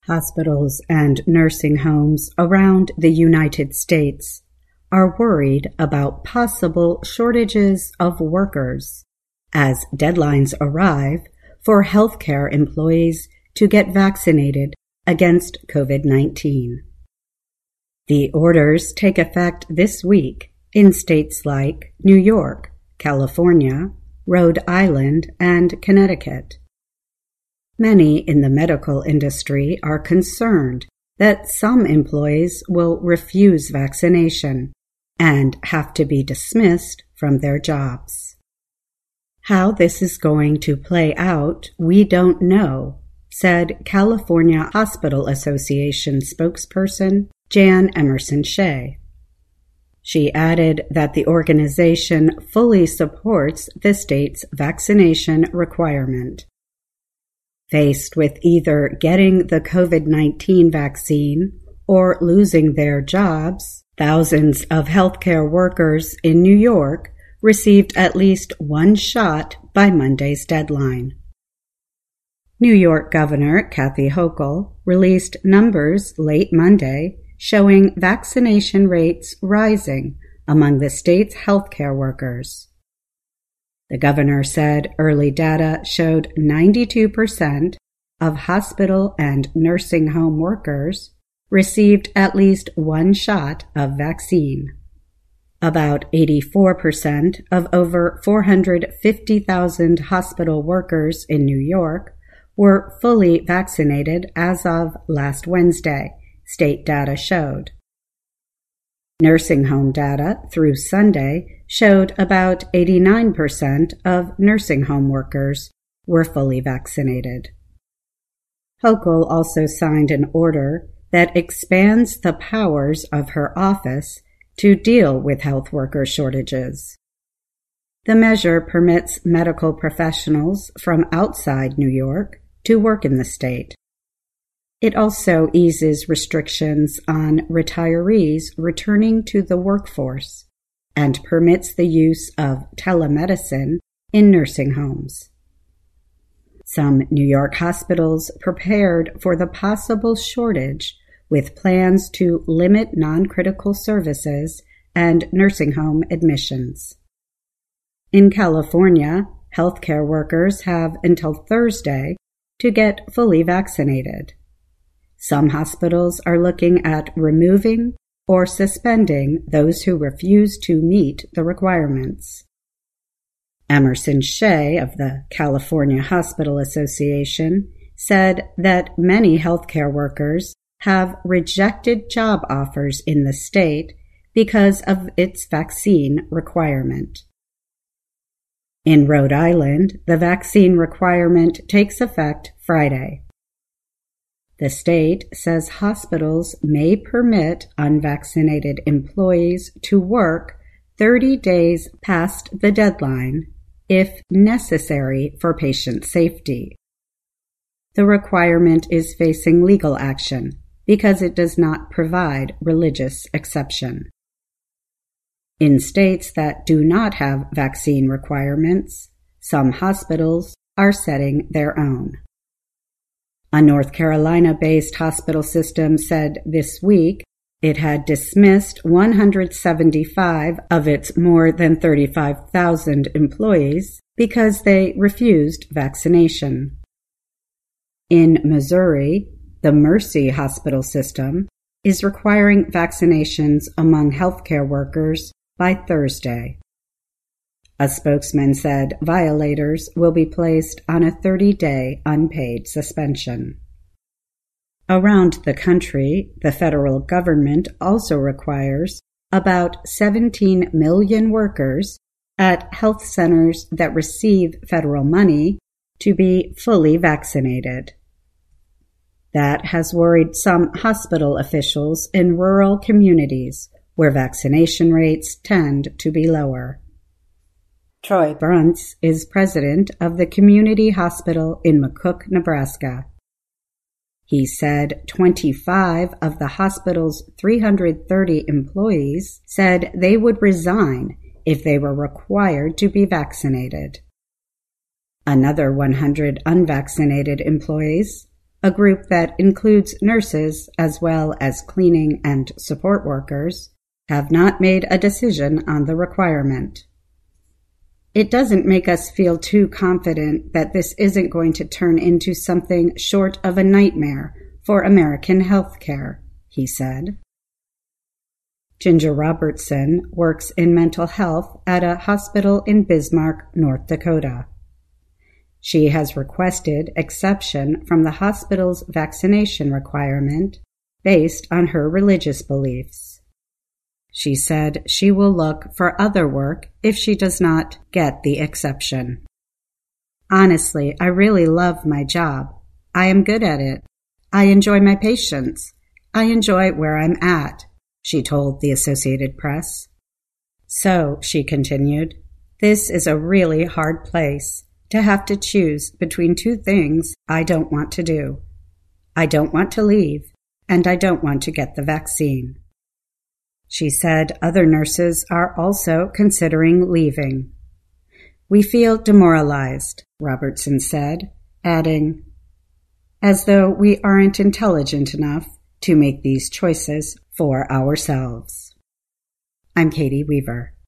Hospitals and nursing homes around the United States are worried about possible shortages of workers as deadlines arrive for healthcare employees to get vaccinated against COVID-19. The orders take effect this week in states like New York, California, Rhode Island, and Connecticut. Many in the medical industry are concerned that some employees will refuse vaccination and have to be dismissed from their jobs. How this is going to play out, we don't know, said California Hospital Association spokesperson Jan Emerson Shea. She added that the organization fully supports the state's vaccination requirement. Faced with either getting the COVID-19 vaccine or losing their jobs, thousands of healthcare workers in New York received at least one shot by Monday's deadline. New York Governor Kathy Hochul released numbers late Monday showing vaccination rates rising among the state's healthcare workers. The governor said early data showed 92% of hospital and nursing home workers received at least one shot of vaccine. About 84% of over 450,000 hospital workers in New York were fully vaccinated as of last Wednesday, state data showed. Nursing home data through Sunday showed about 89% of nursing home workers were fully vaccinated. Hochul also signed an order that expands the powers of her office to deal with health worker shortages. The measure permits medical professionals from outside New York to work in the state. It also eases restrictions on retirees returning to the workforce and permits the use of telemedicine in nursing homes. Some New York hospitals prepared for the possible shortage with plans to limit non-critical services and nursing home admissions. In California, healthcare workers have until Thursday to get fully vaccinated. Some hospitals are looking at removing or suspending those who refuse to meet the requirements. Emerson Shea of the California Hospital Association said that many healthcare workers have rejected job offers in the state because of its vaccine requirement. In Rhode Island, the vaccine requirement takes effect Friday. The state says hospitals may permit unvaccinated employees to work 30 days past the deadline if necessary for patient safety. The requirement is facing legal action because it does not provide religious exception. In states that do not have vaccine requirements, some hospitals are setting their own. A North Carolina-based hospital system said this week it had dismissed 175 of its more than 35,000 employees because they refused vaccination. In Missouri, the Mercy Hospital System is requiring vaccinations among healthcare workers by Thursday. A spokesman said violators will be placed on a 30-day unpaid suspension. Around the country, the federal government also requires about 17 million workers at health centers that receive federal money to be fully vaccinated. That has worried some hospital officials in rural communities where vaccination rates tend to be lower. Troy Bruntz is president of the community hospital in McCook, Nebraska. He said 25 of the hospital's 330 employees said they would resign if they were required to be vaccinated. Another 100 unvaccinated employees a group that includes nurses as well as cleaning and support workers, have not made a decision on the requirement. It doesn't make us feel too confident that this isn't going to turn into something short of a nightmare for American health care, he said. Ginger Robertson works in mental health at a hospital in Bismarck, North Dakota. She has requested exception from the hospital's vaccination requirement based on her religious beliefs. She said she will look for other work if she does not get the exception. Honestly, I really love my job. I am good at it. I enjoy my patients. I enjoy where I'm at, she told the Associated Press. So, she continued, this is a really hard place to have to choose between two things I don't want to do. I don't want to leave, and I don't want to get the vaccine. She said other nurses are also considering leaving. We feel demoralized, Robertson said, adding, as though we aren't intelligent enough to make these choices for ourselves. I'm Katie Weaver.